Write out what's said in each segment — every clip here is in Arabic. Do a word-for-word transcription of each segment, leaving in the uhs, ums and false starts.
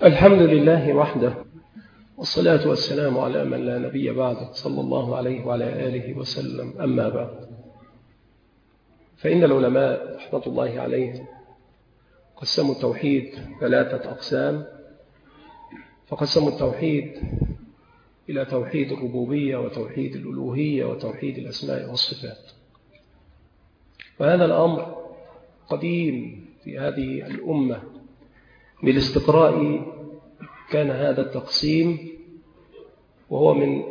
الحمد لله وحده، والصلاة والسلام على من لا نبي بعده صلى الله عليه وعلى آله وسلم. أما بعد، فإن العلماء رحمة الله عليهم قسموا التوحيد ثلاثة أقسام، فقسموا التوحيد إلى توحيد الربوبية وتوحيد الألوهية وتوحيد الأسماء والصفات. وهذا الأمر قديم في هذه الأمة، بالاستقراء كان هذا التقسيم، وهو من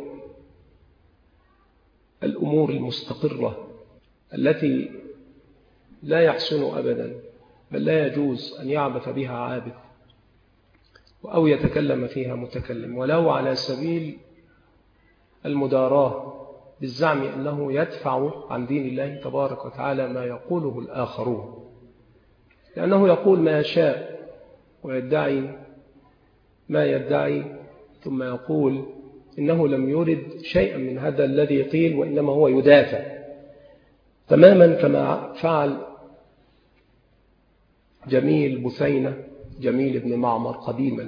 الأمور المستقرة التي لا يحسن أبدا، بل لا يجوز أن يعبث بها عابث أو يتكلم فيها متكلم، ولو على سبيل المداراة بالزعم أنه يدفع عن دين الله تبارك وتعالى ما يقوله الآخرون، لأنه يقول ما يشاء ويدعي ما يدعي، ثم يقول إنه لم يرد شيئا من هذا الذي قيل، وإنما هو يدافع، تماما كما فعل جميل بثينة جميل بن معمر قديما.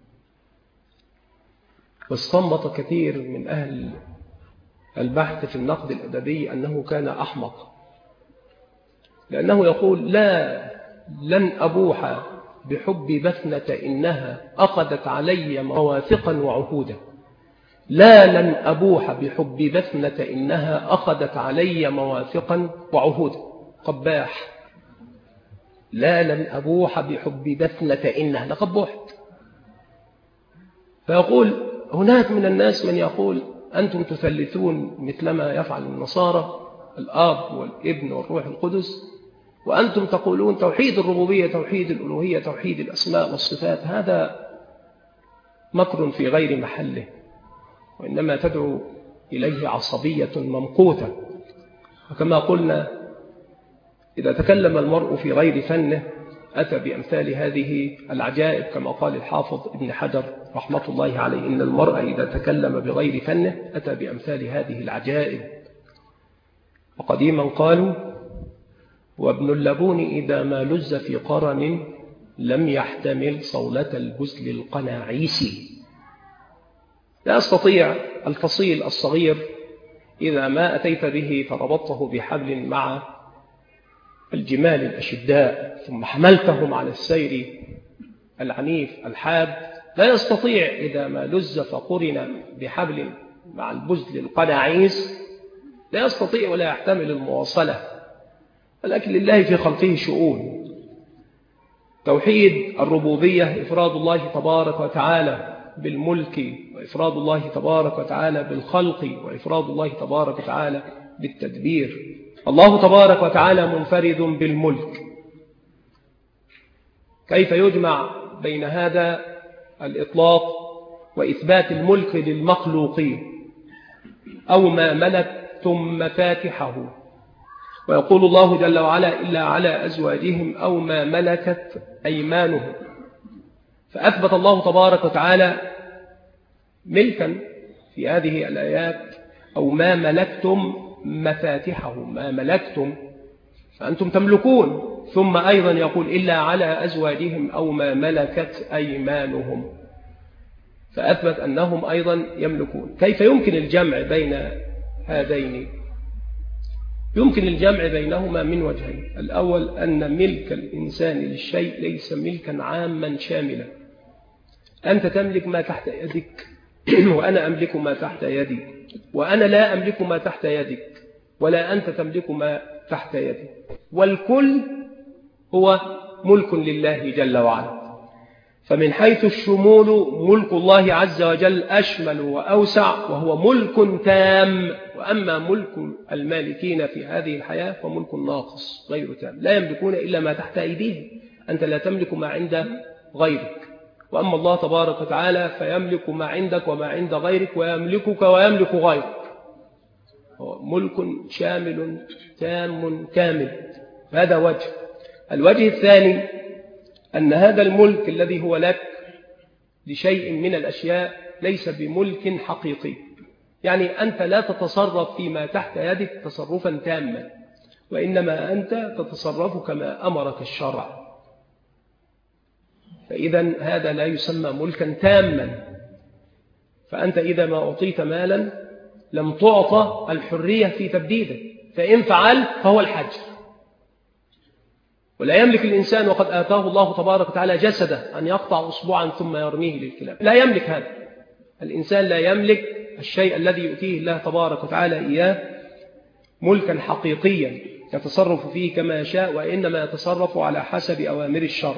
واستنبط كثير من أهل البحث في النقد الأدبي أنه كان أحمق، لأنه يقول لا لن أبوح بحب بثنة إنها أخذت علي مواثقا وعهودا. لا لن أبوح بحب بثنة إنها أخذت علي مواثقا وعهودا. قباح. لا لن أبوح بحب بثنة إنها، لقد بوحت. فيقول هناك من الناس من يقول أنتم تثلثون مثلما يفعل النصارى الآب والابن والروح القدس، وأنتم تقولون توحيد الربوبية توحيد الألوهية توحيد الأسماء والصفات. هذا مكر في غير محله، وإنما تدعو إليه عصبية ممقوتة. وكما قلنا إذا تكلم المرء في غير فنه أتى بأمثال هذه العجائب، كما قال الحافظ ابن حجر رحمة الله عليه إن المرء إذا تكلم بغير فنه أتى بأمثال هذه العجائب. وقديما قالوا وابن اللبون إذا ما لز في قرن لم يحتمل صولة البزل القناعيسي. لا أستطيع الفصيل الصغير إذا ما أتيت به فربطته بحبل مع الجمال الأشداء ثم حملتهم على السير العنيف الحاد، لا يستطيع إذا ما لز فقرن بحبل مع البزل القناعيس، لا يستطيع ولا يحتمل المواصلة. ولكن لله في خلقه شؤون. توحيد الربوبية إفراد الله تبارك وتعالى بالملك، وإفراد الله تبارك وتعالى بالخلق، وإفراد الله تبارك وتعالى بالتدبير. الله تبارك وتعالى منفرد بالملك. كيف يجمع بين هذا الإطلاق وإثبات الملك للمخلوقين؟ أو ما ملكتم مفاتحه، ويقول الله جل وعلا إلا على أزواجهم أو ما ملكت أيمانهم. فأثبت الله تبارك وتعالى ملكا في هذه الآيات، أو ما ملكتم مفاتحه، ما ملكتم فأنتم تملكون. ثم أيضا يقول إلا على أزواجهم أو ما ملكت أيمانهم، فأثبت أنهم أيضا يملكون. كيف يمكن الجمع بين هذين؟ يمكن الجمع بينهما من وجهين. الأول أن ملك الإنسان للشيء ليس ملكا عاما شاملا. أنت تملك ما تحت يدك وأنا أملك ما تحت يدي، وأنا لا أملك ما تحت يدك ولا أنت تملك ما تحت يدي، والكل هو ملك لله جل وعلا. فمن حيث الشمول ملك الله عز وجل أشمل وأوسع، وهو ملك تام. وأما ملك المالكين في هذه الحياة فملك ناقص غير تام، لا يملكون إلا ما تحت أيديهم. أنت لا تملك ما عند غيرك، وأما الله تبارك وتعالى فيملك ما عندك وما عند غيرك، ويملكك ويملك غيرك. هو ملك شامل تام كامل. هذا وجه. الوجه الثاني أن هذا الملك الذي هو لك لشيء من الأشياء ليس بملك حقيقي، يعني أنت لا تتصرف فيما تحت يدك تصرفا تاما، وإنما أنت تتصرف كما أمرك الشرع. فإذا هذا لا يسمى ملكا تاما. فأنت إذا ما أعطيت مالا لم تعطى الحرية في تبديده، فإن فعلت فهو الحجر. ولا يملك الإنسان وقد آتاه الله تبارك وتعالى جسده أن يقطع أصبعا ثم يرميه للكلاب، لا يملك هذا. الإنسان لا يملك الشيء الذي يؤتيه الله تبارك وتعالى إياه ملكا حقيقيا يتصرف فيه كما يشاء، وإنما يتصرف على حسب أوامر الشرع،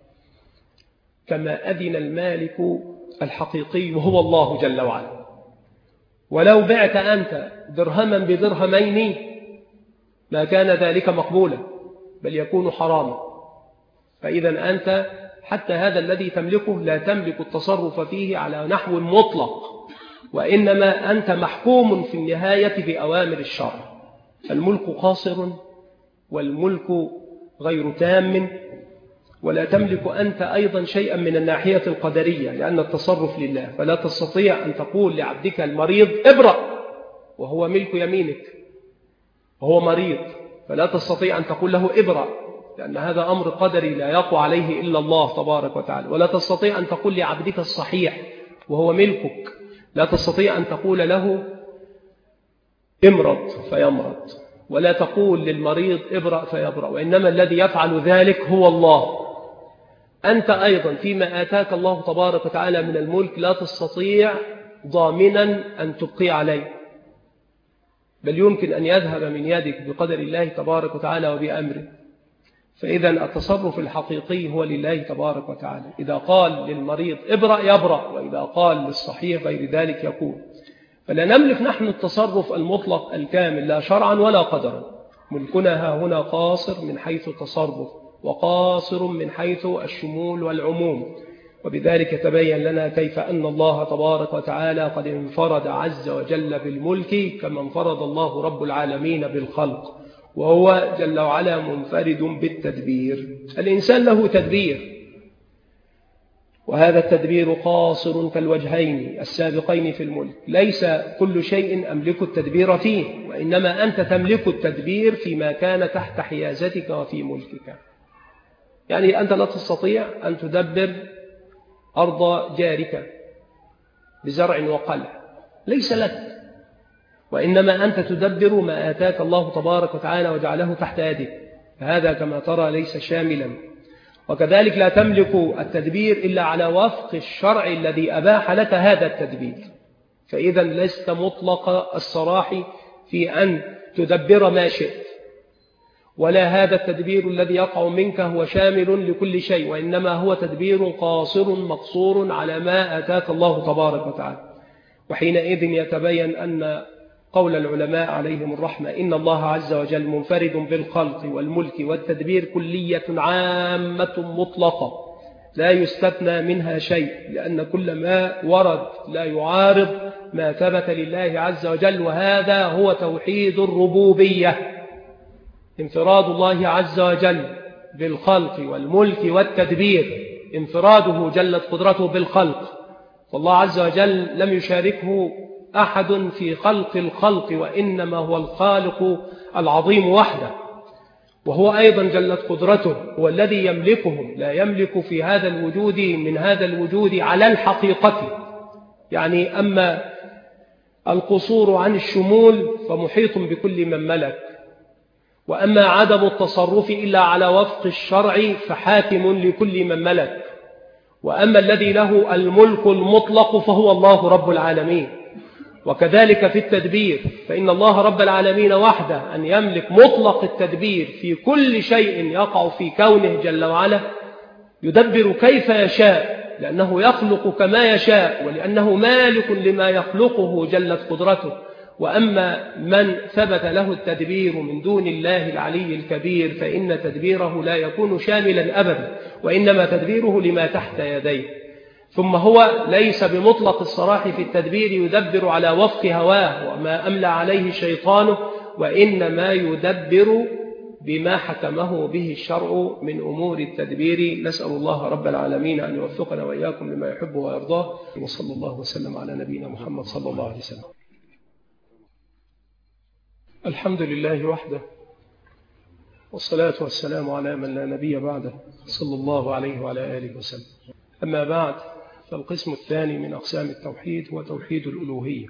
كما أذن المالك الحقيقي وهو الله جل وعلا. ولو بعت أنت درهما بدرهمين ما كان ذلك مقبولا، بل يكون حراما. فإذا أنت حتى هذا الذي تملكه لا تملك التصرف فيه على نحو مطلق، وإنما أنت محكوم في النهاية بأوامر الشرع. الملك قاصر والملك غير تام، ولا تملك أنت أيضا شيئا من الناحية القدرية، لأن التصرف لله. فلا تستطيع أن تقول لعبدك المريض ابرأ وهو ملك يمينك، وهو مريض، فلا تستطيع أن تقول له ابرأ، لأن هذا أمر قدري لا يقوى عليه إلا الله تبارك وتعالى. ولا تستطيع أن تقول لعبدك الصحيح وهو ملكك، لا تستطيع أن تقول له امرض فيمرض، ولا تقول للمريض ابرأ فيبرأ، وإنما الذي يفعل ذلك هو الله. أنت أيضا فيما آتاك الله تبارك وتعالى من الملك لا تستطيع ضامنا أن تبقي عليه، بل يمكن أن يذهب من يدك بقدر الله تبارك وتعالى وبأمره. فإذا التصرف الحقيقي هو لله تبارك وتعالى. إذا قال للمريض ابرأ يبرأ، وإذا قال للصحيح غير ذلك يكون. فلا نملك نحن التصرف المطلق الكامل لا شرعا ولا قدرا. ملكنا ها هنا قاصر من حيث التصرف، وقاصر من حيث الشمول والعموم. وبذلك تبين لنا كيف أن الله تبارك وتعالى قد انفرد عز وجل بالملك كما انفرد الله رب العالمين بالخلق، وهو جل وعلا منفرد بالتدبير. الإنسان له تدبير، وهذا التدبير قاصر كالوجهين السابقين في الملك. ليس كل شيء أملك التدبير فيه، وإنما أنت تملك التدبير فيما كان تحت حيازتك وفي ملكك. يعني أنت لا تستطيع أن تدبر أرض جارك بزرع وقلع، ليس لك، وإنما أنت تدبر ما آتاك الله تبارك وتعالى وجعله تحت يدك، فهذا كما ترى ليس شاملا. وكذلك لا تملك التدبير إلا على وفق الشرع الذي أباح لك هذا التدبير. فإذا لست مطلق الصراح في أن تدبر ما شئت، ولا هذا التدبير الذي يقع منك هو شامل لكل شيء، وإنما هو تدبير قاصر مقصور على ما آتاك الله تبارك وتعالى. وحينئذ يتبين أن قول العلماء عليهم الرحمة إن الله عز وجل منفرد بالخلق والملك والتدبير كلية عامة مطلقة لا يستثنى منها شيء، لأن كل ما ورد لا يعارض ما ثبت لله عز وجل، وهذا هو توحيد الربوبية، انفراد الله عز وجل بالخلق والملك والتدبير، انفراده جلت قدرته بالخلق، والله عز وجل لم يشاركه أحد في خلق الخلق، وإنما هو الخالق العظيم وحده. وهو أيضا جلت قدرته هو الذي يملكهم، لا يملك في هذا الوجود من هذا الوجود على الحقيقة. يعني أما القصور عن الشمول فمحيط بكل من ملك، وأما عدم التصرف إلا على وفق الشرع فحاكم لكل من ملك، وأما الذي له الملك المطلق فهو الله رب العالمين. وكذلك في التدبير، فإن الله رب العالمين وحده أن يملك مطلق التدبير في كل شيء يقع في كونه جل وعلا، يدبر كيف يشاء، لأنه يخلق كما يشاء، ولأنه مالك لما يخلقه جلت قدرته. وأما من ثبت له التدبير من دون الله العلي الكبير فإن تدبيره لا يكون شاملا أبدا، وإنما تدبيره لما تحت يديه. ثم هو ليس بمطلق الصراح في التدبير يدبر على وفق هواه وما أملى عليه شيطانه، وإنما يدبر بما حكمه به الشرع من أمور التدبير. نسأل الله رب العالمين أن يوفقنا وإياكم لما يحب ويرضاه، وصلى الله وسلم على نبينا محمد صلى الله عليه وسلم. الحمد لله وحده، والصلاة والسلام على من لا نبي بعده، صلى الله عليه وعلى آله وسلم. أما بعد، فالقسم الثاني من أقسام التوحيد هو توحيد الألوهية،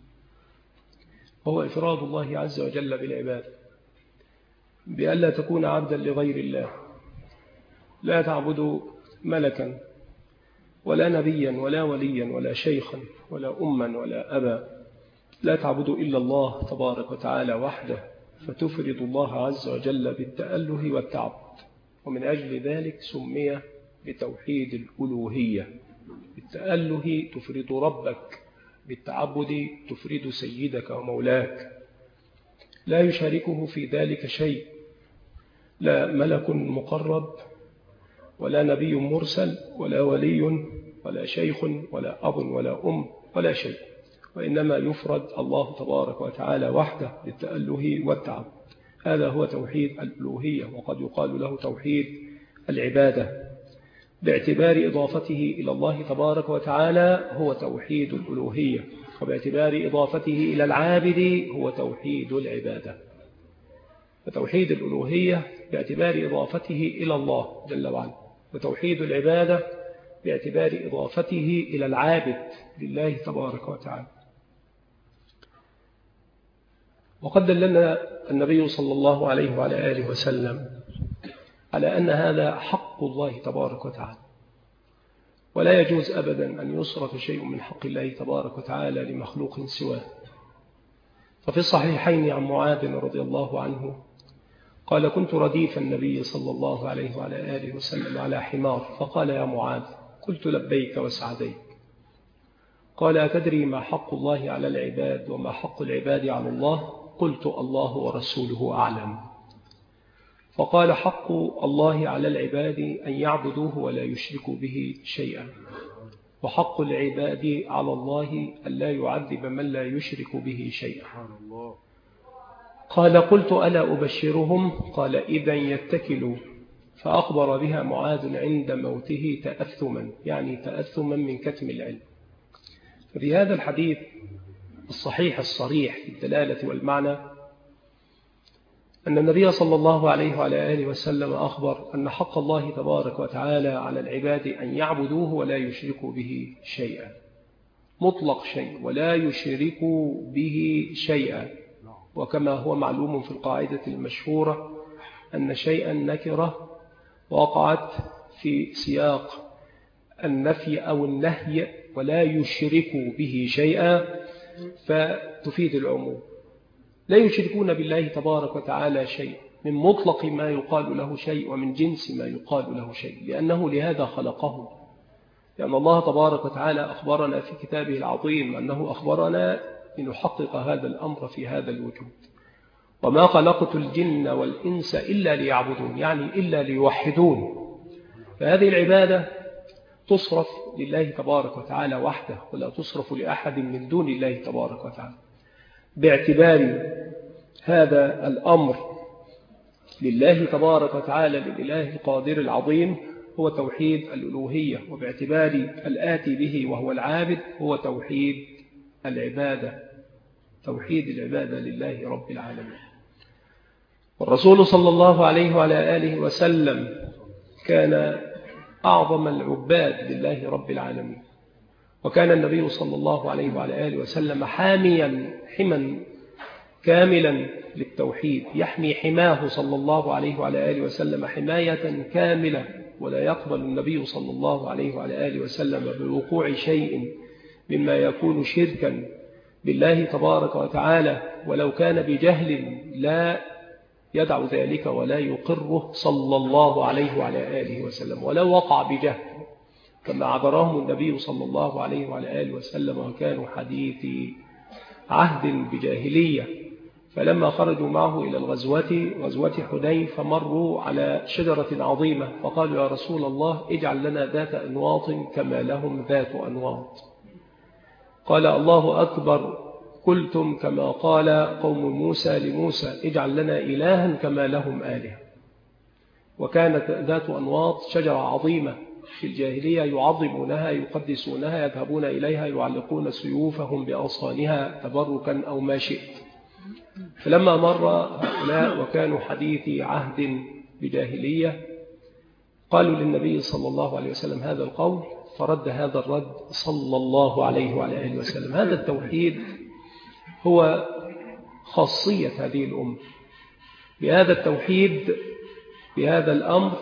وهو إفراد الله عز وجل بالعبادة بألا تكون عبدا لغير الله، لا تعبد ملكا ولا نبيا ولا وليا ولا شيخا ولا أما ولا أبا، لا تعبد إلا الله تبارك وتعالى وحده، فتفرد الله عز وجل بالتأله والتعبد. ومن أجل ذلك سمي بتوحيد الألوهية. بالتأله تفرد ربك، بالتعبد تفرد سيدك ومولاك، لا يشاركه في ذلك شيء، لا ملك مقرب ولا نبي مرسل ولا ولي ولا شيخ ولا أب ولا أم ولا شيء، وإنما يفرد الله تبارك وتعالى وحده بالتأله والتعبد. هذا هو توحيد الألوهية، وقد يقال له توحيد العبادة، باعتبار إضافته إلى الله تبارك وتعالى هو توحيد الألوهية، وباعتبار إضافته إلى العابد هو توحيد العبادة. فتوحيد الألوهية باعتبار إضافته إلى الله جل وعلا، وتوحيد العبادة باعتبار إضافته إلى العابد لله تبارك وتعالى. وقد دلنا النبي صلى الله عليه وعلى آله وسلم على أن هذا حق الله تبارك وتعالى، ولا يجوز أبدا أن يصرف شيء من حق الله تبارك وتعالى لمخلوق سواه. ففي الصحيحين عن معاذ رضي الله عنه قال: كنت رديف النبي صلى الله عليه وعلى آله وسلم على حمار، فقال: يا معاذ. قلت: لبيك وسعديك. قال: أتدري ما حق الله على العباد وما حق العباد على الله؟ قلت: الله ورسوله أعلم. فقال: حق الله على العباد أن يعبدوه ولا يشركوا به شيئا، وحق العباد على الله أن لا يعذب من لا يشرك به شيئا. قال: قلت: ألا أبشرهم؟ قال: إذا يتكلوا. فأخبر بها معاذ عند موته تأثما، يعني تأثما من كتم العلم. ففي هذا الحديث الصحيح الصريح في الدلالة والمعنى أن النبي صلى الله عليه وعلى آله وسلم أخبر أن حق الله تبارك وتعالى على العباد أن يعبدوه ولا يشركوا به شيئا، مطلق شيء، ولا يشركوا به شيئا. وكما هو معلوم في القاعدة المشهورة أن شيئا نكرة وقعت في سياق النفي أو النهي ولا يشركوا به شيئا فتفيد العموم. لا يشركون بالله تبارك وتعالى شيء، من مطلق ما يقال له شيء ومن جنس ما يقال له شيء، لأنه لهذا خلقه. لأن الله تبارك وتعالى أخبرنا في كتابه العظيم أنه أخبرنا لنحقق هذا الأمر في هذا الوجود. وما خلقت الجن والإنس إلا ليعبدون، يعني إلا ليوحدون. فهذه العبادة تصرف لله تبارك وتعالى وحده، ولا تصرف لأحد من دون الله تبارك وتعالى. باعتبار هذا الأمر لله تبارك وتعالى، للإله القادر العظيم، هو توحيد الألوهية، وباعتبار الآتي به وهو العابد هو توحيد العبادة، توحيد العبادة لله رب العالمين. والرسول صلى الله عليه وعلى آله وسلم كان أعظم العباد لله رب العالمين، وكان النبي صلى الله عليه وعلى آله وسلم حاميا حما كاملا للتوحيد، يحمي حماه صلى الله عليه وعلى آله وسلم حماية كاملة، ولا يقبل النبي صلى الله عليه وعلى آله وسلم بوقوع شيء مما يكون شركا بالله تبارك وتعالى، ولو كان بجهل لا يدع ذلك ولا يقره صلى الله عليه وعلى آله وسلم، ولو وقع بجهل كما عبرهم النبي صلى الله عليه وعلى آله وسلم، وكانوا حديث عهد بجاهلية. فلما خرجوا معه إلى الغزوة غزوة حنين فمروا على شجرة عظيمة، فقالوا: يا رسول الله، اجعل لنا ذات أنواط كما لهم ذات أنواط. قال: الله أكبر، قلتم كما قال قوم موسى لموسى: اجعل لنا إلها كما لهم آلهة. وكانت ذات أنواط شجرة عظيمة في الجاهلية يعظمونها يقدسونها، يذهبون إليها يعلقون سيوفهم بأصانها تبركا أو ما شئت. فلما مر هؤلاء وكانوا حديث عهد بجاهلية قالوا للنبي صلى الله عليه وسلم هذا القول، فرد هذا الرد صلى الله عليه وعلى آله وسلم. هذا التوحيد هو خاصية هذه الأمة. بهذا التوحيد، بهذا الأمر،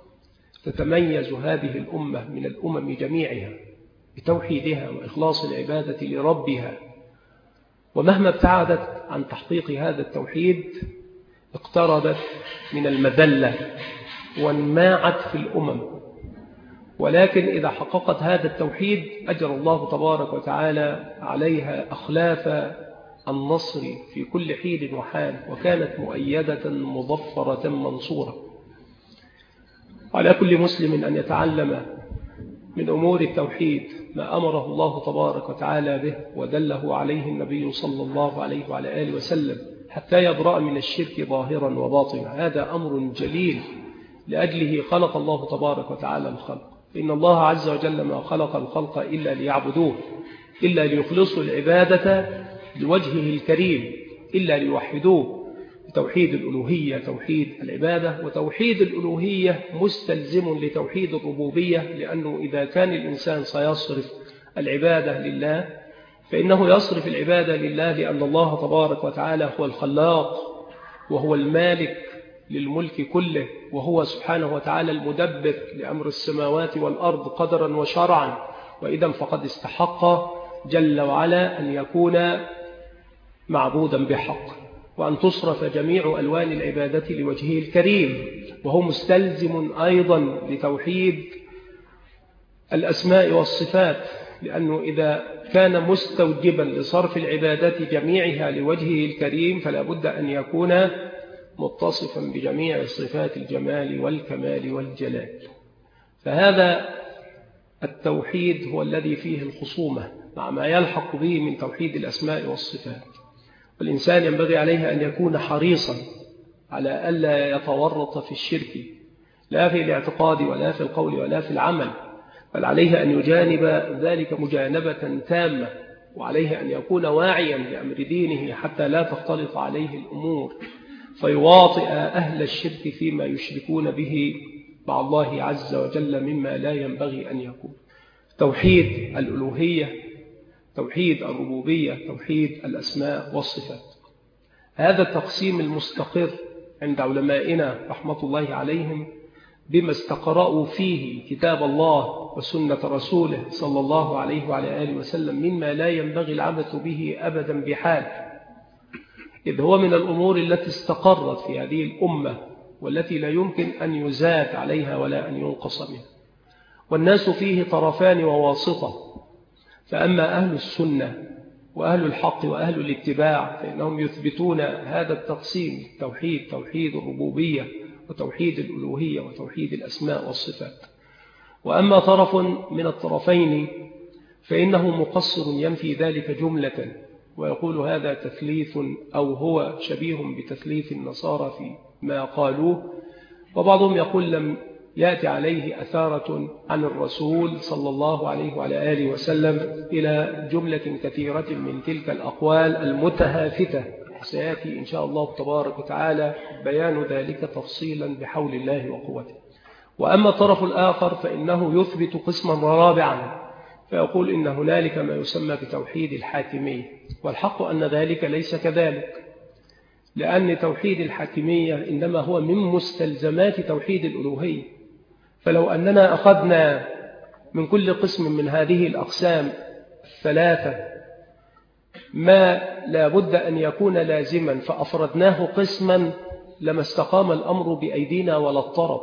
تتميز هذه الأمة من الأمم جميعها بتوحيدها وإخلاص العبادة لربها. ومهما ابتعدت عن تحقيق هذا التوحيد اقتربت من المذلة وانماعت في الأمم. ولكن إذا حققت هذا التوحيد أجر الله تبارك وتعالى عليها أخلاف النصر في كل حين وحال، وكانت مؤيدة مظفرة منصورة. على كل مسلم أن يتعلم من أمور التوحيد ما أمره الله تبارك وتعالى به ودله عليه النبي صلى الله عليه وعلى آله وسلم حتى يبرأ من الشرك ظاهرا وباطنا. هذا أمر جليل لأجله خلق الله تبارك وتعالى الخلق. إن الله عز وجل ما خلق الخلق إلا ليعبدوه، إلا ليخلصوا العبادة لوجهه الكريم، إلا ليوحدوه بتوحيد الألوهية، توحيد العبادة. وتوحيد الألوهية مستلزم لتوحيد الربوبية، لأنه إذا كان الإنسان سيصرف العبادة لله فإنه يصرف العبادة لله لأن الله تبارك وتعالى هو الخلاق وهو المالك للملك كله، وهو سبحانه وتعالى المدبر لأمر السماوات والأرض قدرا وشرعا. وإذا فقد استحق جل وعلا أن يكون معبودا بحق، وأن تصرف جميع ألوان العبادة لوجهه الكريم. وهو مستلزم أيضا لتوحيد الأسماء والصفات، لأنه إذا كان مستوجبا لصرف العبادات جميعها لوجهه الكريم فلا بد أن يكون متصفا بجميع صفات الجمال والكمال والجلال. فهذا التوحيد هو الذي فيه الخصومة مع ما يلحق به من توحيد الأسماء والصفات. والإنسان ينبغي عليه أن يكون حريصا على ألا يتورط في الشرك، لا في الاعتقاد ولا في القول ولا في العمل، بل عليه أن يجانب ذلك مجانبة تامة، وعليه أن يكون واعيا لأمر دينه حتى لا تختلط عليه الأمور فيواطئ أهل الشرك فيما يشركون به مع الله عز وجل مما لا ينبغي أن يكون. توحيد الألوهية، توحيد الربوبية، توحيد الأسماء والصفات. هذا التقسيم المستقر عند علمائنا رحمة الله عليهم بما استقرأوا فيه كتاب الله وسنة رسوله صلى الله عليه وعلى آله وسلم مما لا ينبغي العبث به أبدا بحال، إذ هو من الأمور التي استقرت في هذه الأمة والتي لا يمكن أن يزاد عليها ولا أن ينقص منها. والناس فيه طرفان وواسطة، فأما أهل السنة وأهل الحق وأهل الاتباع فإنهم يثبتون هذا التقسيم: توحيد توحيد الربوبية وتوحيد الألوهية وتوحيد الأسماء والصفات. وأما طرف من الطرفين فإنه مقصر ينفي ذلك جملة ويقول هذا تثليث أو هو شبيه بتثليث النصارى في ما قالوه. وبعضهم يقول لم يأتي عليه أثارة عن الرسول صلى الله عليه وعلى آله وسلم إلى جملة كثيرة من تلك الأقوال المتهافتة. سيأتي إن شاء الله تبارك وتعالى بيان ذلك تفصيلا بحول الله وقوته. وأما الطرف الآخر فإنه يثبت قسما رابعا فيقول إن هنالك ما يسمى بتوحيد الحاكمية، والحق أن ذلك ليس كذلك، لأن توحيد الحاكمية إنما هو من مستلزمات توحيد الألوهية. فلو أننا أخذنا من كل قسم من هذه الأقسام الثلاثة ما لا بد أن يكون لازما فأفردناه قسما لما استقام الأمر بأيدينا ولا اضطرب.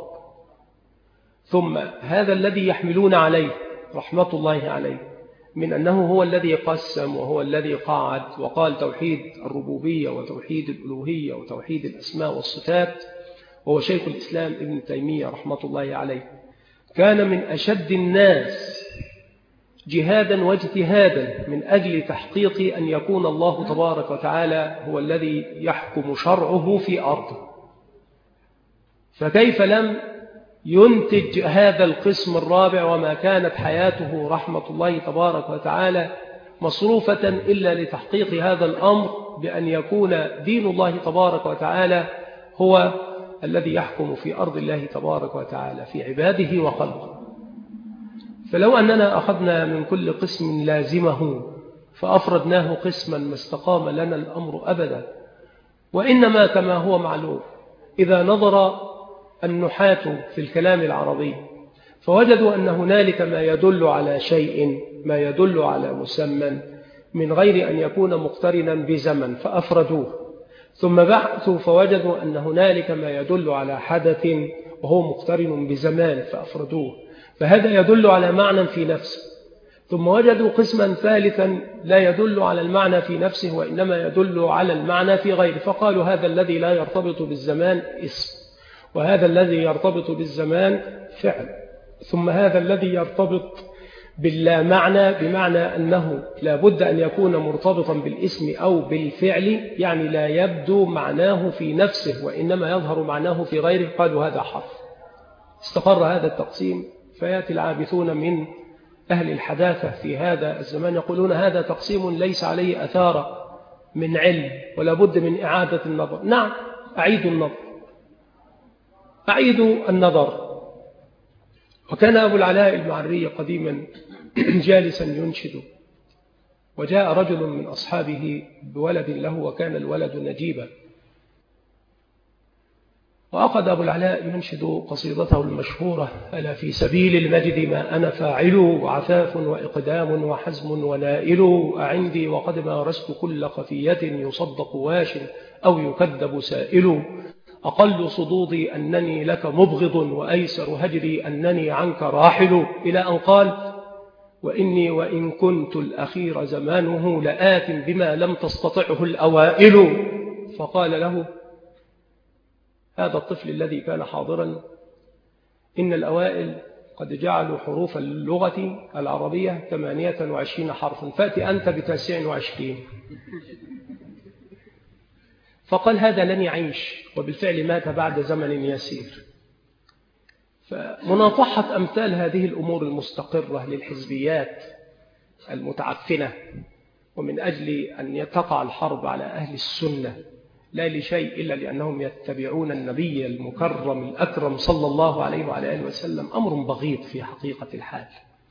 ثم هذا الذي يحملون عليه رحمة الله عليه من أنه هو الذي قسم وهو الذي قاعد وقال توحيد الربوبية وتوحيد الألوهية وتوحيد الأسماء والصفات، وهو شيخ الإسلام ابن تيمية رحمة الله عليه، كان من أشد الناس جهادا واجتهادا من أجل تحقيق أن يكون الله تبارك وتعالى هو الذي يحكم شرعه في أرضه. فكيف لم ينتج هذا القسم الرابع وما كانت حياته رحمة الله تبارك وتعالى مصروفة إلا لتحقيق هذا الأمر بأن يكون دين الله تبارك وتعالى هو الذي يحكم في أرض الله تبارك وتعالى في عباده وخلقه. فلو أننا أخذنا من كل قسم لازمه فأفردناه قسما ما استقام لنا الأمر أبدا. وإنما كما هو معلوم إذا نظر النحاة في الكلام العربي فوجدوا أن هنالك ما يدل على شيء، ما يدل على مسمى من غير أن يكون مقترنا بزمن فأفردوه، ثم بحثوا فوجدوا أن هنالك ما يدل على حدث وهو مقترن بزمان فأفردوه، فهذا يدل على معنى في نفسه. ثم وجدوا قسما ثالثا لا يدل على المعنى في نفسه وإنما يدل على المعنى في غيره، فقالوا هذا الذي لا يرتبط بالزمان اسم، وهذا الذي يرتبط بالزمان فعل، ثم هذا الذي يرتبط باللا معنى بمعنى أنه لا بد أن يكون مرتبطا بالاسم أو بالفعل، يعني لا يبدو معناه في نفسه وإنما يظهر معناه في غيره، قالوا هذا حرف. استقر هذا التقسيم، فيأتي العابثون من أهل الحداثة في هذا الزمان يقولون هذا تقسيم ليس عليه أثار من علم ولا بد من إعادة النظر. نعم، أعيدوا النظر، أعيدوا النظر. وكان أبو العلاء المعري قديما جالسا ينشد، وجاء رجل من أصحابه بولد له وكان الولد نجيبا، وأخذ أبو العلاء ينشد قصيدته المشهورة: ألا في سبيل المجد ما أنا فاعل، وعفاف وإقدام وحزم ونائل، أعندي وقد مارست كل خفية، يصدق واش أو يكذب سائل، أقل صدودي أنني لك مبغض، وأيسر هجري أنني عنك راحل، إلى أن قال: وإني وإن كنت الأخير زمانه لآت بما لم تستطعه الأوائل. فقال له هذا الطفل الذي كان حاضرا: إن الأوائل قد جعلوا حروف اللغة العربية ثمانية وعشرين حرفا، فأتي أنت بتسع وعشرين. فقال هذا لن يعيش، وبالفعل مات بعد زمن يسير. فمناطحة أمثال هذه الأمور المستقرة للحزبيات المتعفنة، ومن أجل أن تقع الحرب على أهل السنة لا لشيء إلا لأنهم يتبعون النبي المكرم الأكرم صلى الله عليه وعلى آله وسلم، أمر بغيض في حقيقة الحال،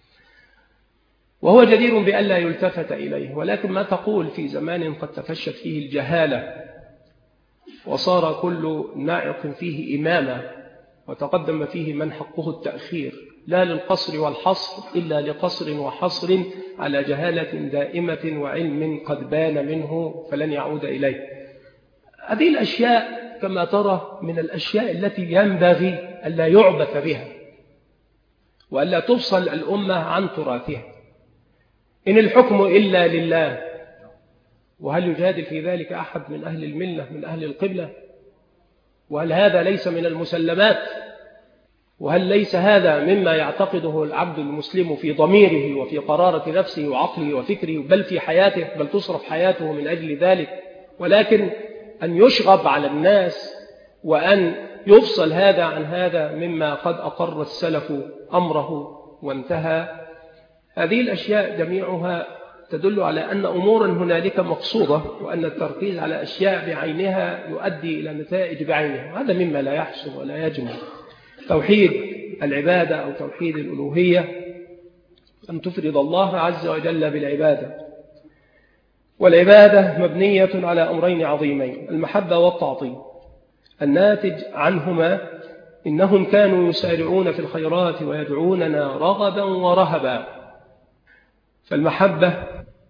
وهو جدير بأن لا يلتفت إليه. ولكن ما تقول في زمان قد تفشت فيه الجهالة وصار كل ناعق فيه إماما، وتقدم فيه من حقه التأخير، لا للقصر والحصر إلا لقصر وحصر على جهالة دائمة وعلم قد بان منه فلن يعود إليه. هذه الأشياء كما ترى من الأشياء التي ينبغي ألا يعبث بها وألا تفصل الأمة عن تراثها. إن الحكم إلا لله، وهل يجادل في ذلك أحد من أهل الملة من أهل القبلة؟ وهل هذا ليس من المسلمات؟ وهل ليس هذا مما يعتقده العبد المسلم في ضميره وفي قرارة نفسه وعقله وفكره، بل في حياته، بل تصرف حياته من أجل ذلك؟ ولكن أن يشغب على الناس وأن يفصل هذا عن هذا مما قد أقر السلف أمره وانتهى. هذه الأشياء جميعها تدل على أن أمورا هنالك مقصودة، وأن التركيز على أشياء بعينها يؤدي إلى نتائج بعينها، وهذا مما لا يحسن ولا يجمع. توحيد العبادة أو توحيد الألوهية أن تفرد الله عز وجل بالعبادة، والعبادة مبنية على أمرين عظيمين: المحبة والتعظيم. الناتج عنهما إنهم كانوا يسارعون في الخيرات ويدعوننا رغبا ورهبا. فالمحبة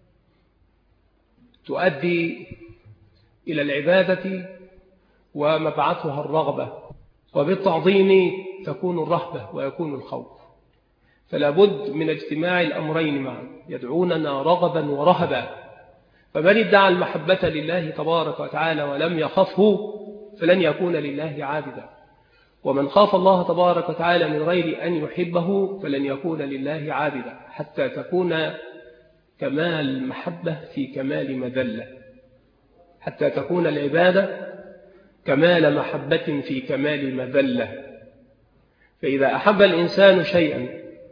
تؤدي إلى العبادة ومبعثها الرغبة، وبالتعظيم تكون الرهبة ويكون الخوف. فلا بد من اجتماع الأمرين معا، يدعوننا رغبا ورهبا. فمن ادعى المحبة لله تبارك وتعالى ولم يخفه فلن يكون لله عابدا، ومن خاف الله تبارك وتعالى من غير أن يحبه فلن يكون لله عابدا، حتى تكون كمال المحبة في كمال مذلة، حتى تكون العبادة كمال محبة في كمال مذلة. فإذا أحب الإنسان شيئا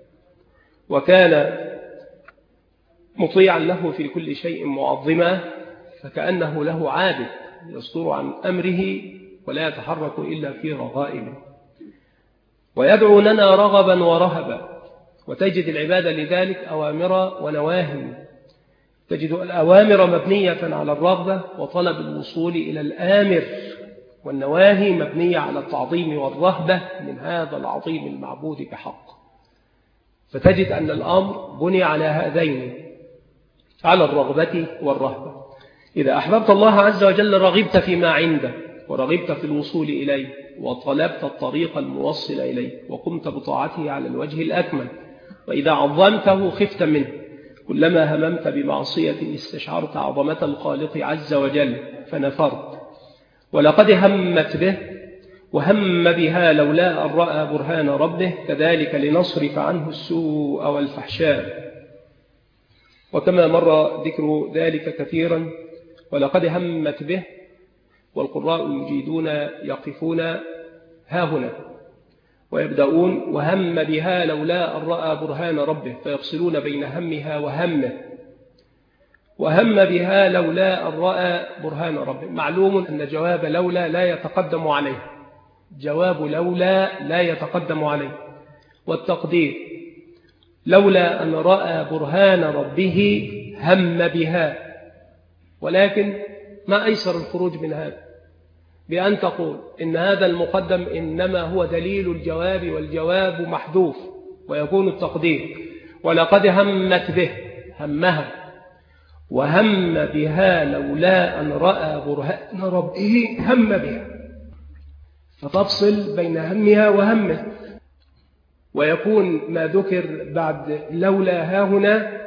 وكان مطيعا له في كل شيء معظما فكأنه له عابد يصدر عن أمره ولا يتحرك إلا في رغائبه. ويدعوننا رغبا ورهبا، وتجد العبادة لذلك أوامر ونواهي. تجد الأوامر مبنية على الرغبة وطلب الوصول إلى الآمر، والنواهي مبنية على التعظيم والرهبة من هذا العظيم المعبود بحق. فتجد أن الأمر بني على هذين، على الرغبة والرهبة. إذا أحببت الله عز وجل رغبت فيما عنده، ورغبت في الوصول إليه، وطلبت الطريق الموصل إليه، وقمت بطاعته على الوجه الأكمل. وإذا عظمته خفت منه، كلما هممت بمعصية استشعرت عظمة الخالق عز وجل فنفرت. ولقد همت به وهم بها لولا أن رأى برهان ربه، كذلك لنصرف عنه السوء والفحشاء. وكما مر ذكر ذلك كثيرا، ولقد همت به، والقراء المجيدون يقفون ها هنا ويبدأون وهم بها لولا أن رأى برهان ربه، فيفصلون بين همها وهمه. وهم بها لولا أن رأى برهان ربه. معلوم أن جواب لولا لا يتقدم عليه، جواب لولا لا يتقدم عليه، والتقدير لولا أن رأى برهان ربه هم بها. ولكن ما أيسر الخروج من هذا بأن تقول إن هذا المقدم إنما هو دليل الجواب، والجواب محذوف، ويكون التقدير ولقد همت به، همها، وهم بها لولا أن رأى برهان ربه هم بها، فتفصل بين همها وهمه. ويكون ما ذكر بعد لولا ها هنا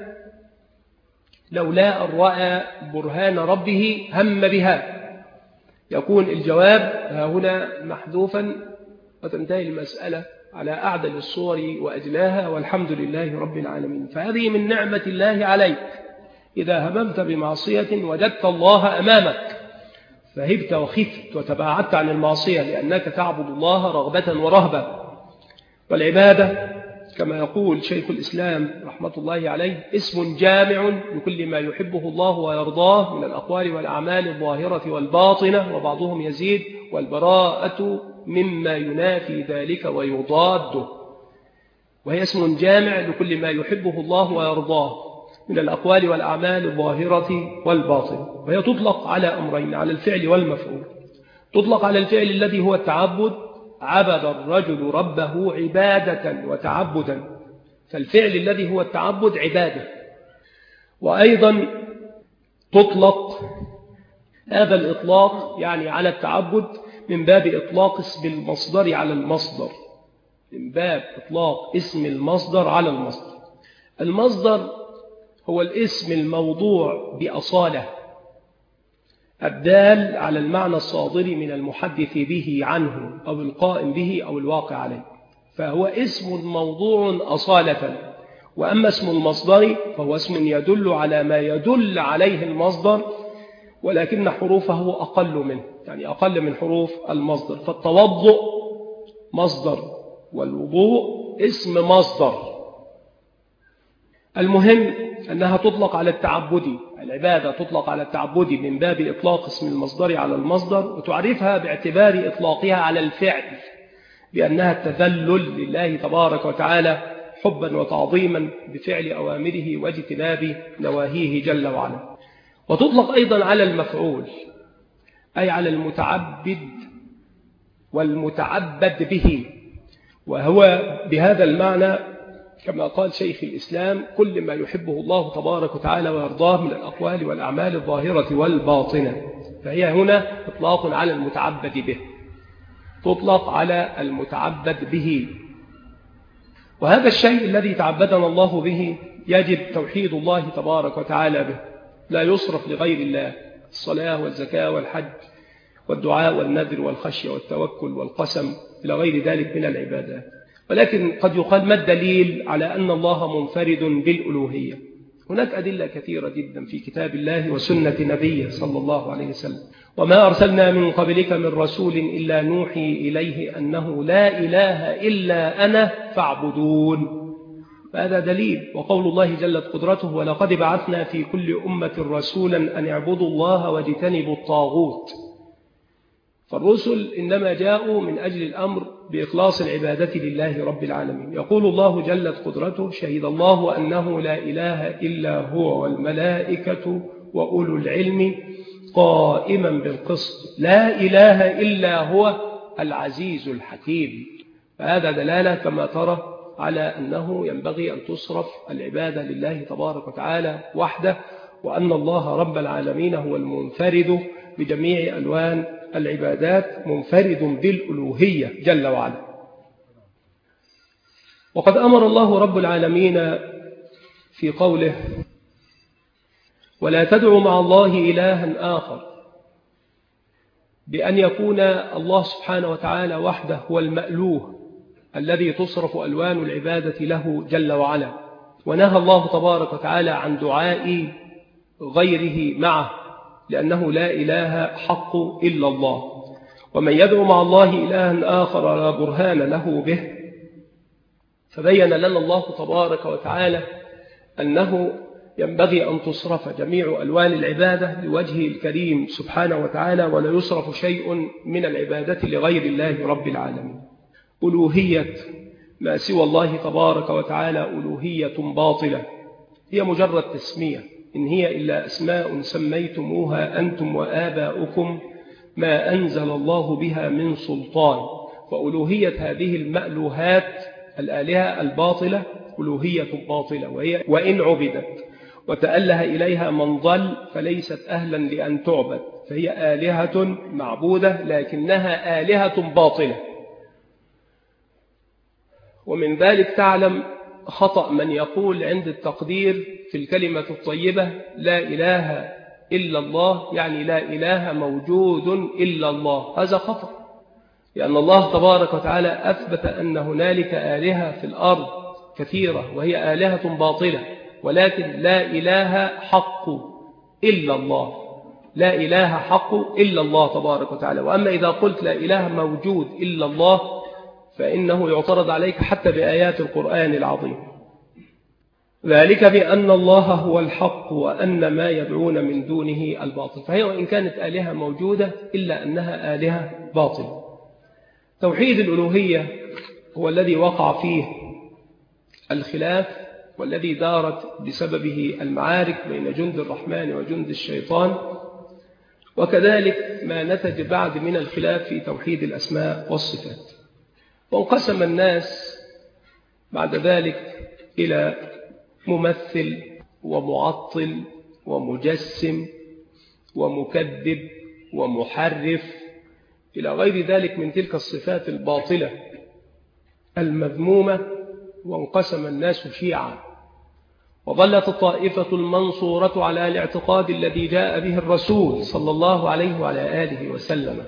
لولا أن رأى برهان ربه هم بها، يكون الجواب ها هنا محذوفا، وتنتهي المسألة على أعدل الصور وأجلاها، والحمد لله رب العالمين. فهذه من نعمة الله عليك. إذا هممت بمعصية وجدت الله أمامك، فهبت وخفت وتباعدت عن المعصية، لأنك تعبد الله رغبة ورهبة. والعبادة كما يقول شيخ الإسلام رحمة الله عليه اسم جامع لكل ما يحبه الله ويرضاه من الأقوال والأعمال الظاهرة والباطنة، وبعضهم يزيد والبراءة مما ينافي ذلك ويضاده. وهي اسم جامع لكل ما يحبه الله ويرضاه من الأقوال والأعمال الظاهرة والباطنة. وهي تطلق على أمرين، على الفعل والمفعول. تطلق على الفعل الذي هو التعبد، عبد الرجل ربه عبادة وتعبدا، فالفعل الذي هو التعبد عبادة. وأيضا تطلق هذا الإطلاق يعني على التعبد من باب إطلاق اسم المصدر على المصدر، من باب إطلاق اسم المصدر على المصدر. المصدر هو الاسم الموضوع بأصالة الدال على المعنى الصادر من المحدث به عنه أو القائم به أو الواقع عليه، فهو اسم موضوع أصالة. وأما اسم المصدر فهو اسم يدل على ما يدل عليه المصدر، ولكن حروفه أقل منه، يعني أقل من حروف المصدر. فالتوضؤ مصدر، والوضوء اسم مصدر. المهم أنها تطلق على التعبد، العبادة تطلق على التعبد من باب إطلاق اسم المصدر على المصدر، وتعرفها باعتبار إطلاقها على الفعل بأنها التذلل لله تبارك وتعالى حبا وتعظيما بفعل أوامره واجتناب نواهيه جل وعلا. وتطلق أيضا على المفعول، أي على المتعبد والمتعبد به. وهو بهذا المعنى كما قال شيخ الإسلام كل ما يحبه الله تبارك وتعالى ويرضاه من الأقوال والأعمال الظاهرة والباطنة. فهي هنا إطلاق على المتعبد به، تطلق على المتعبد به. وهذا الشيء الذي تعبدنا الله به يجب توحيد الله تبارك وتعالى به، لا يصرف لغير الله، الصلاة والزكاة والحج والدعاء والنذر والخشية والتوكل والقسم إلى غير ذلك من العبادات. ولكن قد يقال ما الدليل على أن الله منفرد بالألوهية؟ هناك أدلة كثيرة جدا في كتاب الله وسنة نبيه صلى الله عليه وسلم. وما أرسلنا من قبلك من رسول إلا نوحي إليه أنه لا إله إلا أنا فاعبدون. فهذا دليل. وقول الله جلت قدرته ولقد بعثنا في كل أمة رسولا أن اعبدوا الله واجتنبوا الطاغوت. فالرسل إنما جاءوا من أجل الأمر بإخلاص العبادة لله رب العالمين. يقول الله جلت قدرته: شهد الله أنه لا إله إلا هو والملائكة وأولو العلم قائما بالقسط لا إله إلا هو العزيز الحكيم. فهذا دلالة كما ترى على أنه ينبغي أن تصرف العبادة لله تبارك وتعالى وحده، وأن الله رب العالمين هو المنفرد بجميع ألوان العبادات، منفرد بالألوهية جل وعلا. وقد أمر الله رب العالمين في قوله: ولا تدعوا مع الله إلها آخر، بأن يكون الله سبحانه وتعالى وحده هو المألوه الذي تصرف ألوان العبادة له جل وعلا. ونهى الله تبارك وتعالى عن دعاء غيره معه، لأنه لا إله حق إلا الله. ومن يدعو مع الله إلها آخر لا برهان له به. فبين لنا الله تبارك وتعالى أنه ينبغي أن تصرف جميع ألوان العبادة لوجهه الكريم سبحانه وتعالى، ولا يصرف شيء من العبادة لغير الله رب العالمين. ألوهية ما سوى الله تبارك وتعالى ألوهية باطلة، هي مجرد تسمية، إن هي إلا أسماء سميتموها أنتم وآباؤكم ما أنزل الله بها من سلطان. فألوهية هذه المألوهات الآلهة الباطلة ألوهية باطلة، وهي وإن عبدت وتأله إليها من ضل فليست أهلا لأن تعبد، فهي آلهة معبودة لكنها آلهة باطلة. ومن ذلك تعلم خطأ من يقول عند التقدير في الكلمة الطيبة لا إله إلا الله، يعني لا إله موجود إلا الله. هذا خطأ، لأن الله تبارك وتعالى أثبت أن هنالك آلهة في الأرض كثيرة وهي آلهة باطلة، ولكن لا إله حق إلا الله، لا إله حق إلا الله تبارك وتعالى. وأما إذا قلت لا إله موجود إلا الله فإنه يعترض عليك حتى بآيات القرآن العظيم. ذلك بأن الله هو الحق وأن ما يدعون من دونه الباطل. فهي وإن كانت آلهة موجودة إلا أنها آلهة باطلة. توحيد الألوهية هو الذي وقع فيه الخلاف، والذي دارت بسببه المعارك بين جند الرحمن وجند الشيطان، وكذلك ما نتج بعد من الخلاف في توحيد الأسماء والصفات. وانقسم الناس بعد ذلك إلى ممثل ومعطل ومجسم ومكذب ومحرف إلى غير ذلك من تلك الصفات الباطلة المذمومة. وانقسم الناس شيعا، وظلت الطائفة المنصورة على الاعتقاد الذي جاء به الرسول صلى الله عليه وعلى آله وسلم،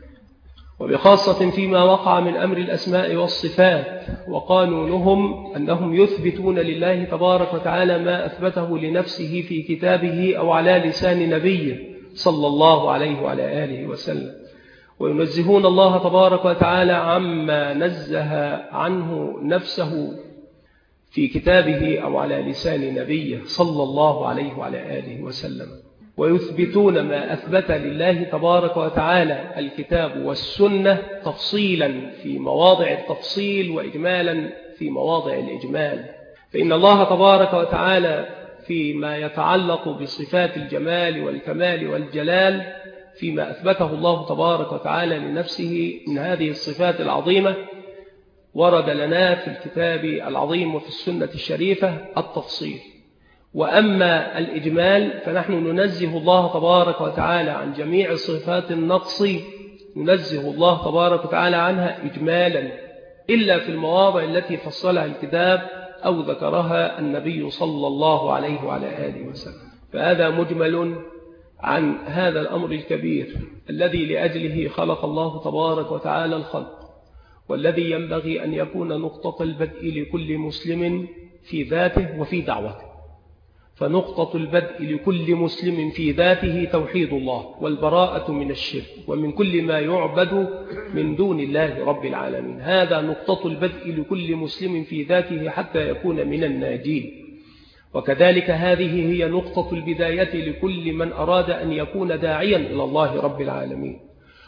وبخاصة فيما وقع من أمر الأسماء والصفات. وقانونهم أنهم يثبتون لله تبارك وتعالى ما أثبته لنفسه في كتابه أو على لسان نبيه صلى الله عليه وعلى آله وسلم، وينزهون الله تبارك وتعالى عما نزه عنه نفسه في كتابه أو على لسان نبيه صلى الله عليه وعلى آله وسلم، ويثبتون ما أثبت لله تبارك وتعالى الكتاب والسنة تفصيلا في مواضع التفصيل وإجمالا في مواضع الإجمال. فإن الله تبارك وتعالى فيما يتعلق بصفات الجمال والكمال والجلال، فيما أثبته الله تبارك وتعالى لنفسه من هذه الصفات العظيمة، ورد لنا في الكتاب العظيم وفي السنة الشريفة التفصيل. وأما الإجمال فنحن ننزه الله تبارك وتعالى عن جميع صفات النقص، ننزه الله تبارك وتعالى عنها إجمالا، إلا في المواضع التي فصلها الكتاب أو ذكرها النبي صلى الله عليه وعلى آله وسلم. فهذا مجمل عن هذا الأمر الكبير الذي لأجله خلق الله تبارك وتعالى الخلق، والذي ينبغي أن يكون نقطة البدء لكل مسلم في ذاته وفي دعوته. فنقطة البدء لكل مسلم في ذاته توحيد الله والبراءة من الشرك ومن كل ما يعبد من دون الله رب العالمين. هذا نقطة البدء لكل مسلم في ذاته حتى يكون من الناجين. وكذلك هذه هي نقطة البداية لكل من أراد أن يكون داعيا إلى الله رب العالمين.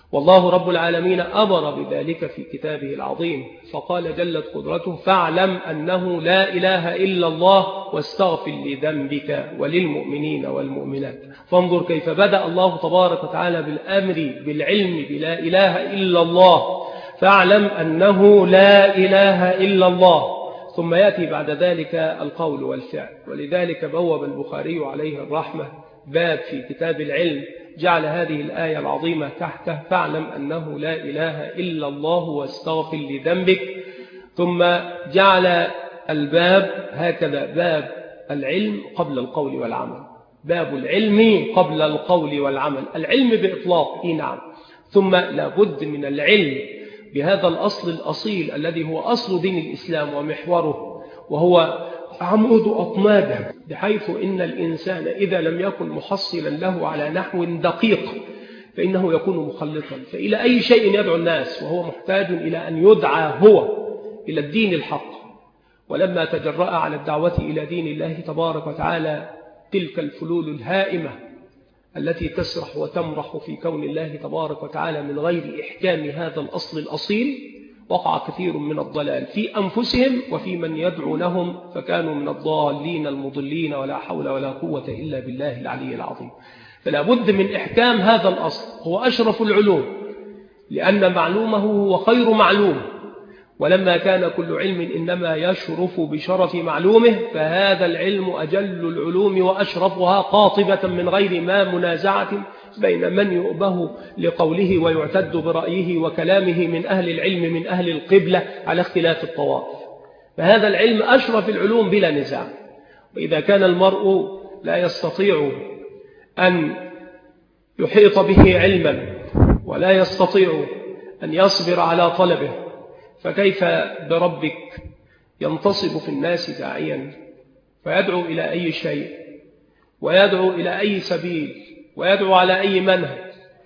والله رب العالمين أمر بذلك في كتابه العظيم، فقال جلت قدرته: فاعلم أنه لا إله إلا الله واستغفر لذنبك وللمؤمنين والمؤمنات. فانظر كيف بدأ الله تبارك وتعالى بالأمر بالعلم بلا إله إلا الله، فاعلم أنه لا إله إلا الله، ثم يأتي بعد ذلك القول والفعل. ولذلك بوب البخاري عليه الرحمة باب في كتاب العلم، جعل هذه الآية العظيمة تحته: فاعلم أنه لا إله إلا الله واستغفر لذنبك. ثم جعل الباب هكذا: باب العلم قبل القول والعمل، باب العلم قبل القول والعمل، العلم بإطلاق نعم، ثم لابد من العلم بهذا الأصل الأصيل الذي هو أصل دين الإسلام ومحوره، وهو عمود أطنابه، بحيث إن الإنسان إذا لم يكن محصلا له على نحو دقيق فإنه يكون مخلطا. فإلى أي شيء يدعو الناس وهو محتاج إلى أن يدعى هو إلى الدين الحق. ولما تجرأ على الدعوة إلى دين الله تبارك وتعالى تلك الفلول الهائمة التي تسرح وتمرح في كون الله تبارك وتعالى من غير إحكام هذا الأصل الأصيل، وقع كثير من الضلال في أنفسهم وفي من يدعونهم، فكانوا من الضالين المضلين، ولا حول ولا قوة إلا بالله العلي العظيم. فلا بد من إحكام هذا الأصل، هو أشرف العلوم لأن معلومه هو خير معلوم، ولما كان كل علم إنما يشرف بشرف معلومه، فهذا العلم أجل العلوم وأشرفها، قاطبة من غير ما منازعة بين من يؤبه لقوله ويعتد برأيه وكلامه من أهل العلم من أهل القبلة على اختلاف الطوائف. فهذا العلم أشرف العلوم بلا نزاع. وإذا كان المرء لا يستطيع أن يحيط به علما ولا يستطيع أن يصبر على طلبه، فكيف بربك ينتصب في الناس داعيا فيدعو إلى أي شيء ويدعو إلى أي سبيل ويدعو على أي منهج؟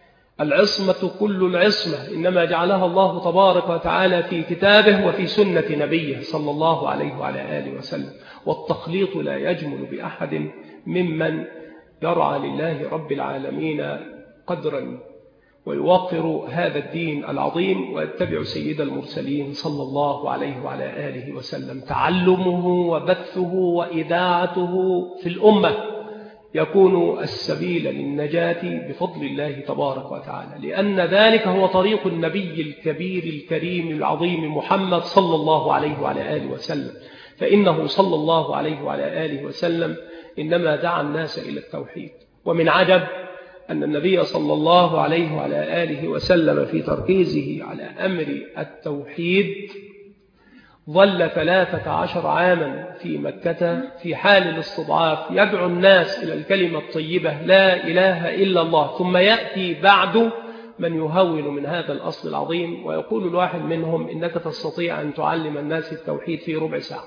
العصمة كل العصمة إنما جعلها الله تبارك وتعالى في كتابه وفي سنة نبيه صلى الله عليه وعلى آله وسلم، والتخليط لا يجمل بأحد ممن يرعى لله رب العالمين قدرا ويوقر هذا الدين العظيم ويتبع سيد المرسلين صلى الله عليه وعلى آله وسلم. تعلمه وبثه وإذاعته في الأمة يكون السبيل للنجاة بفضل الله تبارك وتعالى، لأن ذلك هو طريق النبي الكبير الكريم العظيم محمد صلى الله عليه وعلى آله وسلم. فإنه صلى الله عليه وعلى آله وسلم إنما دعا الناس إلى التوحيد. ومن عجب أن النبي صلى الله عليه وعلى آله وسلم في تركيزه على أمر التوحيد ظل ثلاثة عشر عاما في مكة في حال الاستضعاف يدعو الناس إلى الكلمة الطيبة لا إله إلا الله، ثم يأتي بعد من يهون من هذا الأصل العظيم ويقول الواحد منهم: إنك تستطيع أن تعلم الناس التوحيد في ربع ساعة.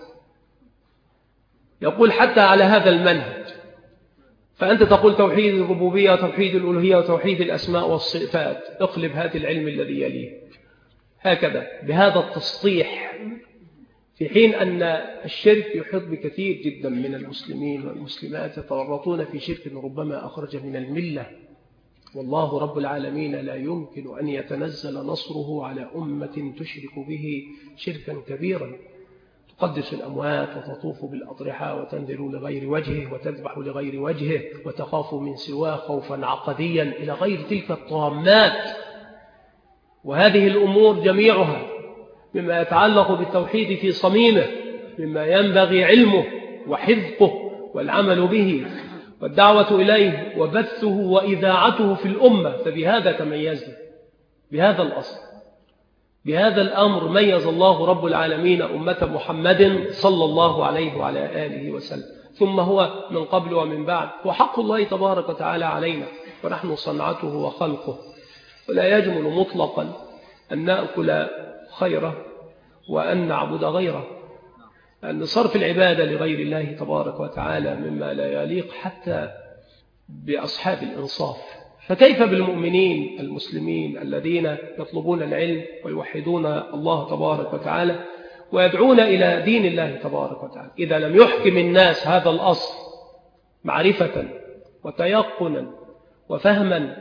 يقول حتى على هذا المنهج، فأنت تقول توحيد الربوبية وتوحيد الألوهية وتوحيد الأسماء والصفات، اقلب هذا العلم الذي يليه هكذا بهذا التسطيح، في حين أن الشرك يحيط بكثير جدا من المسلمين والمسلمات يتورطون في شرك ربما أخرج من الملة. والله رب العالمين لا يمكن أن يتنزل نصره على أمة تشرك به شركا كبيرا، تقدس الأموات وتطوف بالأضرحة وتنذر لغير وجهه وتذبح لغير وجهه وتخاف من سواه خوفا عقديا إلى غير تلك الطامات. وهذه الأمور جميعها مما يتعلق بالتوحيد في صميمه، مما ينبغي علمه وحفظه والعمل به والدعوة إليه وبثه وإذاعته في الأمة. فبهذا تميزنا، بهذا الأصل، بهذا الأمر ميز الله رب العالمين أمة محمد صلى الله عليه وعلى آله وسلم. ثم هو من قبل ومن بعد هو حق الله تبارك وتعالى علينا، ونحن صنعته وخلقه، ولا يجمل مطلقا أن نأكل خيره وأن نعبد غيره، أن صرف العبادة لغير الله تبارك وتعالى مما لا يليق حتى بأصحاب الإنصاف. فكيف بالمؤمنين المسلمين الذين يطلبون العلم ويوحدون الله تبارك وتعالى ويدعون إلى دين الله تبارك وتعالى إذا لم يحكم الناس هذا الأصل معرفة وتيقنا وفهما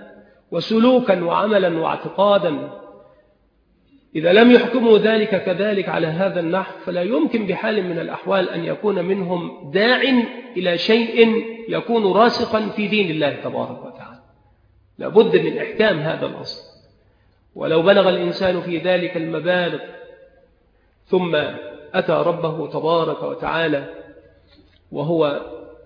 وسلوكا وعملا واعتقادا، إذا لم يحكموا ذلك كذلك على هذا النحو فلا يمكن بحال من الأحوال أن يكون منهم داع إلى شيء يكون راسخا في دين الله تبارك وتعالى. لابد من إحكام هذا الأصل. ولو بلغ الإنسان في ذلك المبالغ ثم أتى ربه تبارك وتعالى وهو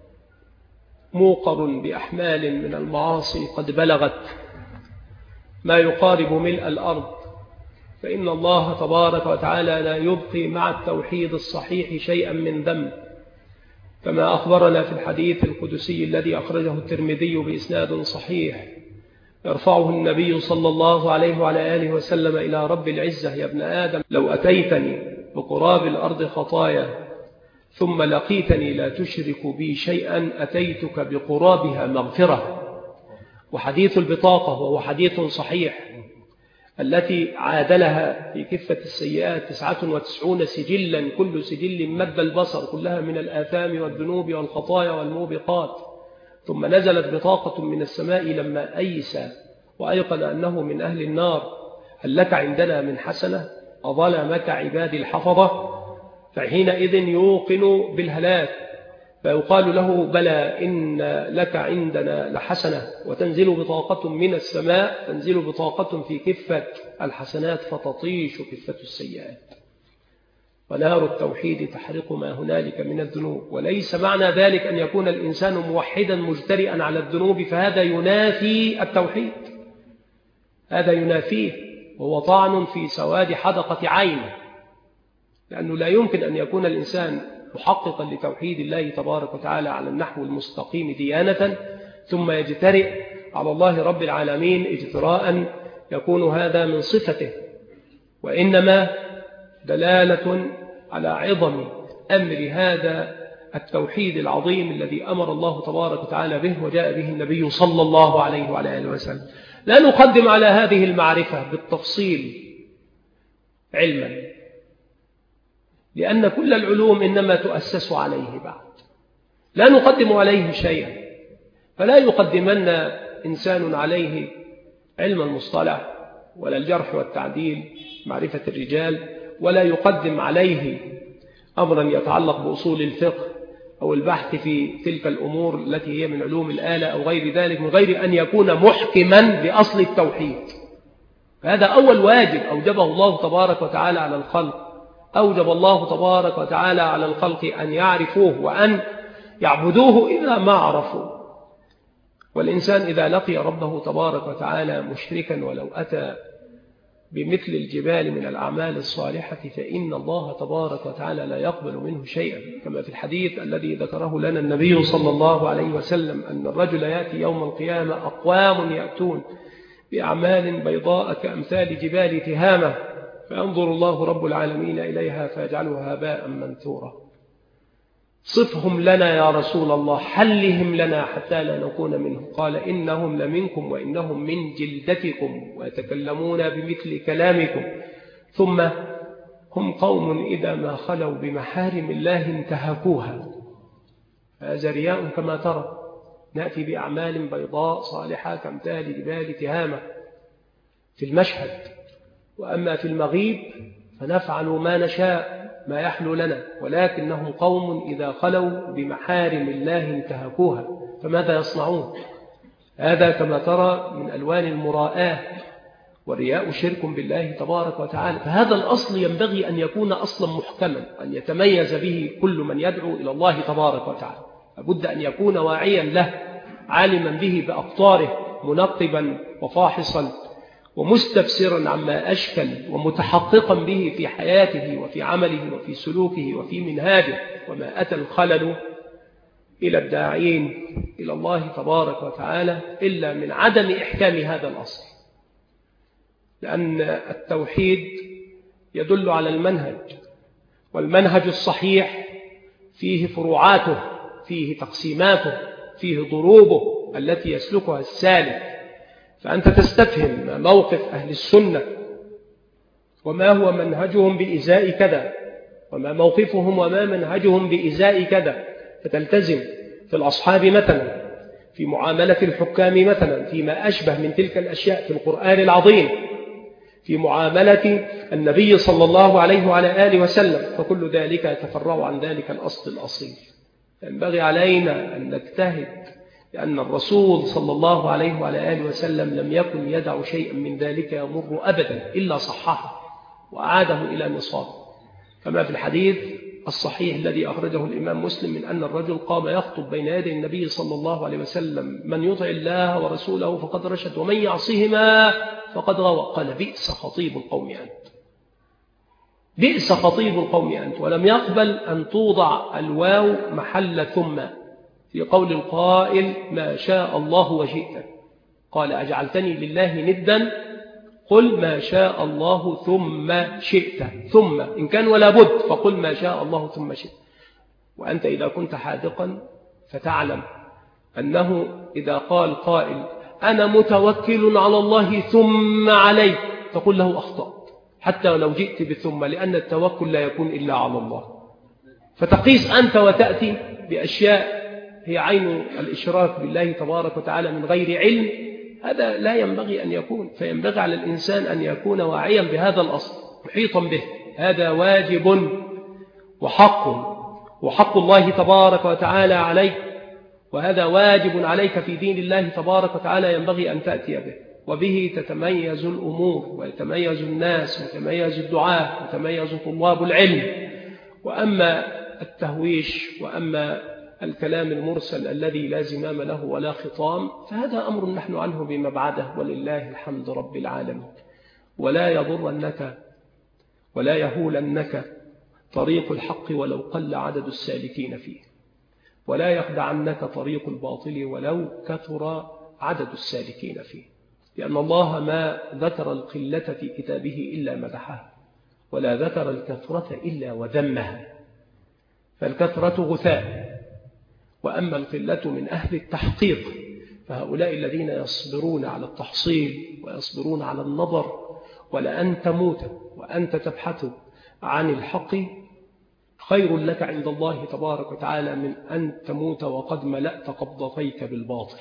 موقر بأحمال من المعاصي قد بلغت ما يقارب ملء الأرض، فإن الله تبارك وتعالى لا يبقي مع التوحيد الصحيح شيئا من ذنب، كما أخبرنا في الحديث القدسي الذي أخرجه الترمذي بإسناد صحيح، يرفعه النبي صلى الله عليه وعلى آله وسلم إلى رب العزة: يا ابن آدم لو أتيتني بقراب الأرض خطايا ثم لقيتني لا تشرك بي شيئا أتيتك بقرابها مغفرة. وحديث البطاقة وهو حديث صحيح التي عادلها في كفة السيئات تسعة وتسعون سجلا، كل سجل مد البصر، كلها من الآثام والذنوب والخطايا والموبقات. ثم نزلت بطاقة من السماء لما أيس وأيقن أنه من أهل النار: هل لك عندنا من حسنة؟ أظلمك عبادي الحفظة؟ فحينئذ يوقن بالهلاك، فيقال له: بلى إن لك عندنا لحسنة. وتنزل بطاقة من السماء، تنزل بطاقة في كفة الحسنات فتطيش كفة السيئات. ونار التوحيد تحرق ما هنالك من الذنوب. وليس معنى ذلك أن يكون الإنسان موحدا مجترئا على الذنوب، فهذا ينافي التوحيد، هذا ينافيه، وهو طعن في سواد حدقة عينه، لأنه لا يمكن أن يكون الإنسان محققا لتوحيد الله تبارك وتعالى على النحو المستقيم ديانة ثم يجترئ على الله رب العالمين اجتراء يكون هذا من صفته، وإنما دلالة على عظم أمر هذا التوحيد العظيم الذي أمر الله تبارك وتعالى به وجاء به النبي صلى الله عليه وعلى آله وسلم. لا نقدم على هذه المعرفة بالتفصيل علما، لأن كل العلوم إنما تؤسس عليه بعد، لا نقدم عليه شيئا. فلا يقدمن إنسان عليه علم المصطلح ولا الجرح والتعديل معرفة الرجال، ولا يقدم عليه أمرا يتعلق بأصول الفقه أو البحث في تلك الأمور التي هي من علوم الآلة أو غير ذلك، من غير أن يكون محكما بأصل التوحيد. هذا أول واجب أوجبه الله تبارك وتعالى على الخلق، أوجب الله تبارك وتعالى على الخلق أن يعرفوه وأن يعبدوه إذا ما عرفوا. والإنسان إذا لقي ربه تبارك وتعالى مشركا ولو أتى بمثل الجبال من الأعمال الصالحة فإن الله تبارك وتعالى لا يقبل منه شيئا، كما في الحديث الذي ذكره لنا النبي صلى الله عليه وسلم أن الرجل يأتي يوم القيامة أقوام يأتون بأعمال بيضاء كأمثال جبال تهامة، فينظر الله رب العالمين إليها فيجعلها هباء منثورا. صفهم لنا يا رسول الله، حلهم لنا حتى لا نكون منهم. قال: إنهم لمنكم وإنهم من جلدتكم ويتكلمون بمثل كلامكم، ثم هم قوم إذا ما خلوا بمحارم الله انتهكوها. هذا رياء كما ترى، نأتي بأعمال بيضاء صالحة كأمثال جبال تهامة في المشهد، وأما في المغيب فنفعل ما نشاء ما يحلو لنا، ولكنهم قوم إذا خلوا بمحارم الله انتهكوها، فماذا يصنعون؟ هذا كما ترى من ألوان المراءة، والرياء شرك بالله تبارك وتعالى. فهذا الأصل ينبغي أن يكون أصلا محكما، أن يتميز به كل من يدعو إلى الله تبارك وتعالى، لابد أن يكون واعيا له، عالما به بأقطاره، منقبا وفاحصا ومستفسرا عما أشكل، ومتحققا به في حياته وفي عمله وفي سلوكه وفي منهاجه. وما أتى الخلل إلى الداعين إلى الله تبارك وتعالى إلا من عدم إحكام هذا الأصل، لأن التوحيد يدل على المنهج، والمنهج الصحيح فيه فروعاته، فيه تقسيماته، فيه ضروبه التي يسلكها السالك. فأنت تستفهم ما موقف أهل السنة وما هو منهجهم بإزاء كذا، وما موقفهم وما منهجهم بإزاء كذا، فتلتزم في الأصحاب مثلا في معاملة الحكام مثلا فيما أشبه من تلك الأشياء في القرآن العظيم، في معاملة النبي صلى الله عليه وعلى آله وسلم، فكل ذلك يتفرع عن ذلك الأصل الأصيل. ينبغي علينا أن نجتهد، لأن الرسول صلى الله عليه وعلى آله وسلم لم يكن يدع شيئا من ذلك يمر أبدا إلا صححه وأعاده إلى نصابه، كما في الحديث الصحيح الذي أخرجه الإمام مسلم من أن الرجل قام يخطب بين يدي النبي صلى الله عليه وسلم: من يطع الله ورسوله فقد رشد ومن يعصهما فقد غوى. قال: بئس خطيب القوم أنت، بئس خطيب القوم أنت. ولم يقبل أن توضع الواو محل ثم في قول القائل: ما شاء الله وشئت. قال: أجعلتني لله ندا؟ قل ما شاء الله ثم شئت. ثم إن كان ولا بد فقل ما شاء الله ثم شئت. وأنت إذا كنت حاذقا فتعلم أنه إذا قال قائل: أنا متوكل على الله ثم عليك، تقول له أخطأت حتى لو جئت بثم، لأن التوكل لا يكون إلا على الله. فتقيس أنت وتأتي بأشياء هي عين الإشراك بالله تبارك وتعالى من غير علم، هذا لا ينبغي أن يكون. فينبغي على الإنسان أن يكون واعيا بهذا الأصل محيطا به. هذا واجب وحق، وحق الله تبارك وتعالى عليك، وهذا واجب عليك في دين الله تبارك وتعالى ينبغي أن تأتي به، وبه تتميز الأمور ويتميز الناس ويتميز الدعاة ويتميز طلاب العلم. وأما التهويش وأما الكلام المرسل الذي لا زمام له ولا خطام فهذا أمر نحن عنه بمبعده، ولله الحمد رب العالمين. ولا يضرنك ولا يهولنك طريق الحق ولو قل عدد السالكين فيه، ولا يخدعنك طريق الباطل ولو كثر عدد السالكين فيه، لأن الله ما ذكر القلة في كتابه إلا مدحها، ولا ذكر الكثرة إلا وذمها. فالكثرة غثاء، وأما القلة من أهل التحقيق، فهؤلاء الذين يصبرون على التحصيل ويصبرون على النظر. ولأن تموت وأنت تبحث عن الحق خير لك عند الله تبارك وتعالى من أن تموت وقد ملأت قبضتيك بالباطل.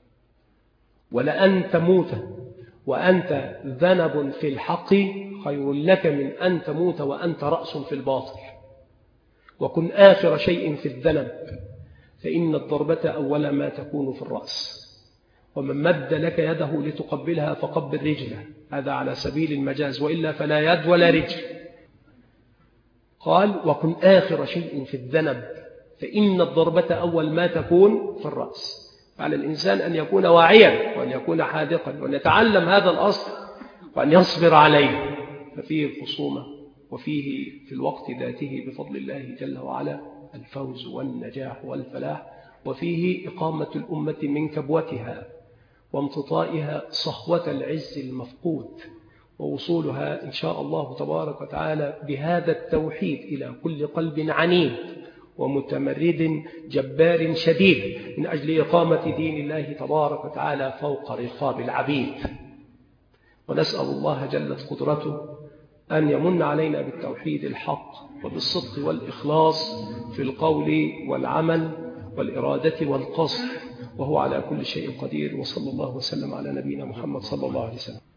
ولأن تموت وأنت ذنب في الحق خير لك من أن تموت وأنت رأس في الباطل. وكن آخر شيء في الذنب، فإن الضربة أول ما تكون في الرأس. ومن مد لك يده لتقبلها فقبل رجله، هذا على سبيل المجاز، وإلا فلا يد ولا رجل. قال: وكن آخر شيء في الذنب، فإن الضربة أول ما تكون في الرأس. على الإنسان أن يكون واعيا وأن يكون حاذقا وأن يتعلم هذا الأصل وأن يصبر عليه. ففيه الخصومة وفيه في الوقت ذاته بفضل الله جل وعلا الفوز والنجاح والفلاح، وفيه إقامة الأمة من كبوتها وامتطائها صهوة العز المفقود، ووصولها إن شاء الله تبارك وتعالى بهذا التوحيد إلى كل قلب عنيد ومتمرد جبار شديد من أجل إقامة دين الله تبارك وتعالى فوق رقاب العبيد. ونسأل الله جلت قدرته أن يمن علينا بالتوحيد الحق وبالصدق والإخلاص في القول والعمل والإرادة والقصد، وهو على كل شيء قدير. وصلى الله وسلم على نبينا محمد صلى الله عليه وسلم.